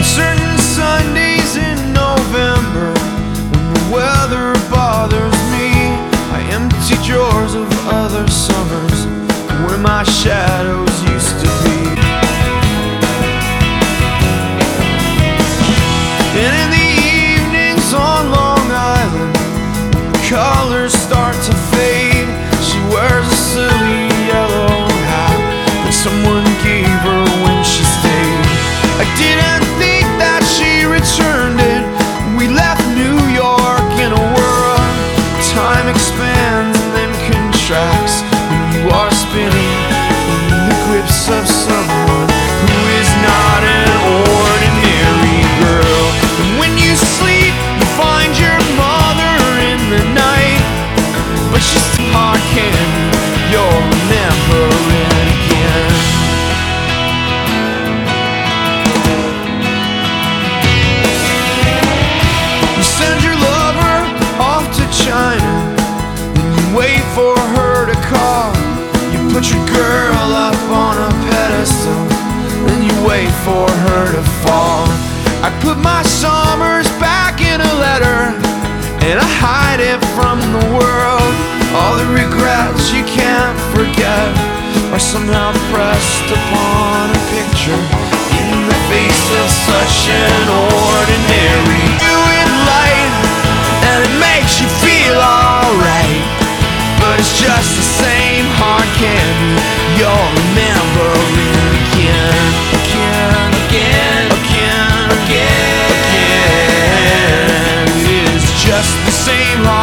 Certain Sundays in November, when the weather bothers me, I empty drawers of other summers where my shadows used to be. And in the evenings on Long Island, the colors start to fade. She wears a silly yellow hat that someone gave her when she stayed. I didn't think that she returned it. We left New York in a whirl. Time expands and then contracts when you are spinning in the grips of someone who is not an ordinary girl. And when you sleep, you find your mother in the night, but she's hard candy, you'll remember it again. You send your lover off to China, then you wait for her to call. You put your girl up on a pedestal, then you wait for her to fall. I put my summers back in a letter, and I hide it from the world. All the regrets you can't forget are somehow pressed upon a picture in the face of such an ordinary viewing light, and it makes you feel alright, but it's just the same hard candy. You'll remember it again, again, again, again, again. It is just the same hard